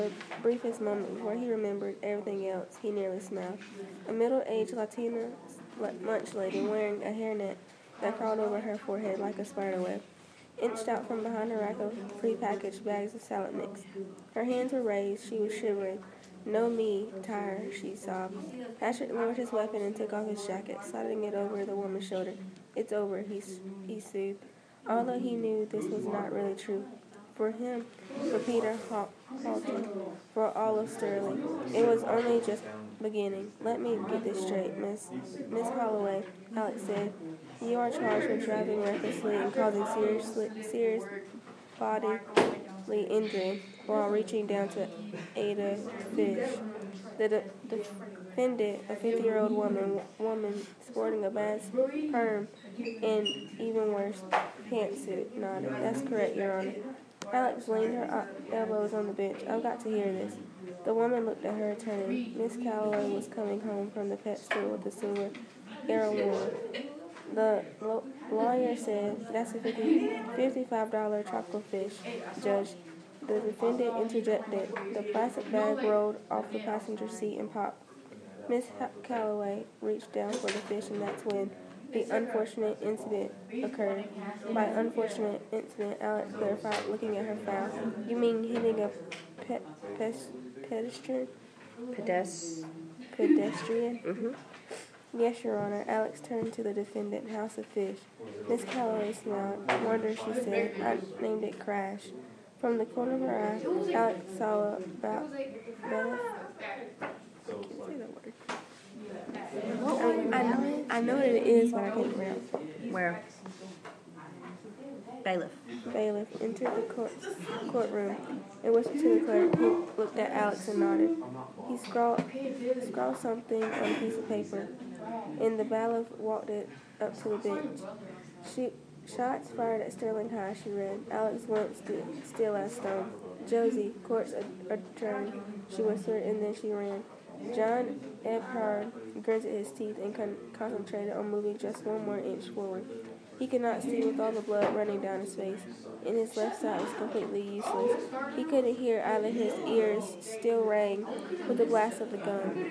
The briefest moment before he remembered everything else, he nearly smiled. A middle-aged Latina, much lady, wearing a hairnet that crawled over her forehead like a spiderweb, inched out from behind a rack of prepackaged bags of salad mix. Her hands were raised. She was shivering. "No me, tire," she sobbed. Patrick lowered his weapon and took off his jacket, sliding it over the woman's shoulder. "It's over," he soothed, although he knew this was not really true. For him, for Peter Halton, for all of Sterling, it was only just beginning. "Let me get this straight, Miss Holloway," Alex said. "You are charged with driving recklessly and causing serious bodily injury while reaching down to aid a fish." The defendant, a 50-year-old woman sporting a bass perm and, even worse, pantsuit, nodded. "That's correct, Your Honor." Alex leaned her elbows on the bench. "I've got to hear this." The woman looked at her attorney. Miss Calloway was coming home from the pet store with a silver Arowana. The lawyer said, "That's a $55 tropical fish, Judge." The defendant interjected. The plastic bag rolled off the passenger seat and popped. Miss Calloway reached down for the fish, and that's when the unfortunate incident occurred. By unfortunate incident, Alex clarified, looking at her foul. "You mean hitting a pedestrian?" Pedestrian? Mm-hmm. "Yes, Your Honor." Alex turned to the defendant. "House of Fish." Miss Calloway smiled. "Wonder," she said. "I named it Crash." From the corner of her eye, Alex saw about Bella. I know what it is, but I can't pronounce it. Where? Bailiff. Bailiff entered the courtroom and whispered to the clerk, who looked at Alex and nodded. He scrawled something on a piece of paper, and the bailiff walked it up to the bench. "Shots fired at Sterling High," she read. Alex went still as stone. "Josie, court's adjourned," she whispered, and then she ran. John Eberhard gritted his teeth and concentrated on moving just one more inch forward. He could not see with all the blood running down his face, and his left side was completely useless. He couldn't hear either. His ears still rang with the blast of the gun.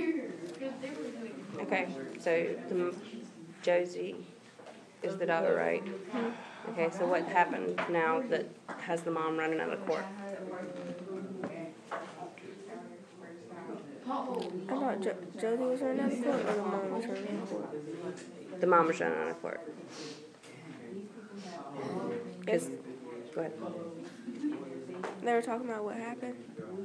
Okay, so Josie is the daughter, right? Mm-hmm. Okay, so what happened now that has the mom running out of court? I thought Josie was running out of court, or the mom was running out of court? The mom was running out of court. Yes. Go ahead. They were talking about what happened?